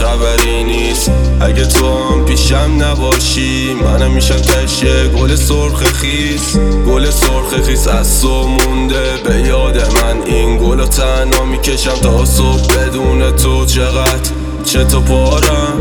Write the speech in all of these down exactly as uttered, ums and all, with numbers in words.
خبری نیست. اگه تو هم پیشم نباشی منم میشم تشه گل سرخ خیس. گل سرخ خیس از تو مونده به یاد من، این گلو تنها میکشم تا صبح بدون تو. چقدر چطور پارم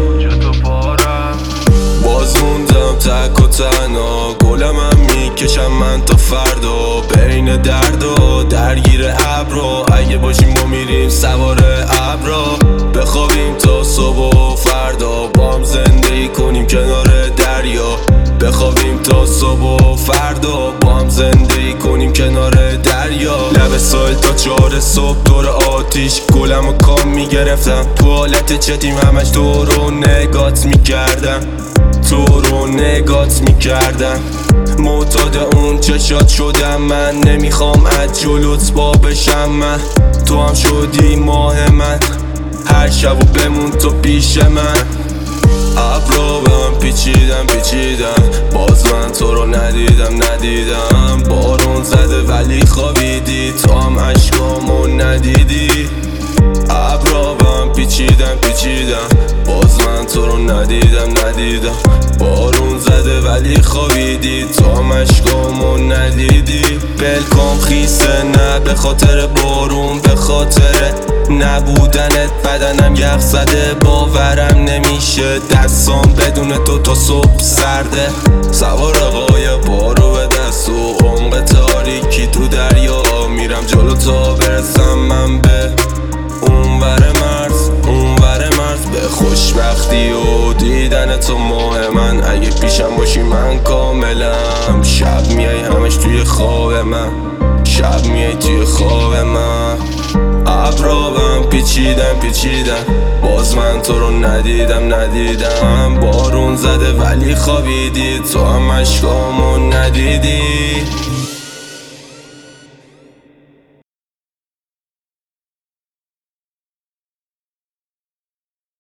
باز موندم تک و تنها، گلم هم میکشم من تا فردا. بین درد و درگیر ابرا، اگه باشیم با میریم سوار ابرا. بخوابیم تا صبح و فردا با هم زندگی کنیم کنار دریا. بخوابیم تا صبح و فردا با هم زندگی کنیم کنار دریا. لب سایل تا چهار صبح دور آتیش، گلم و کام میگرفتم تو حالت چتیم، همش تو رو نگات میکردم، تو رو نگات میکردم. معتاد اون چشات شدم من، نمیخوام از جلوت با بشم من. تو هم شدی ماه من، هر شب و بمون تو پیش من. ابرا به من پیچیدم پیچیدم، باز من تو رو ندیدم ندیدم. بارون زده ولی خوابیدی، تو هم عشقامو ندیدی. ابرا به من پیچیدم پیچیدم، باز من تو رو ندیدم ندیدم. بارون زده ولی خوابیدی، تو هم عشقامو ندیدی. بلکام خیسه نه به خاطر بارون، به خاطر نبودنت بدنم یخ زده. باورم نمیشه دستام بدون تو تا صبح سرده. سوار قایق بارو به دست و عمق تاریکی تو دریا میرم جلو تا برسم من به اونور مرز، اونور مرز. به خوشبختی و دیدن تو ماه من، اگه پیشم باشی من کاملم. شب میای همش توی خواب من، شب میای توی خواب من. ابرا به من پیچیدم پیچیدم، باز من تو رو ندیدم ندیدم. بارون زده ولی خوابیدی، تو هم عشقامو ندیدی.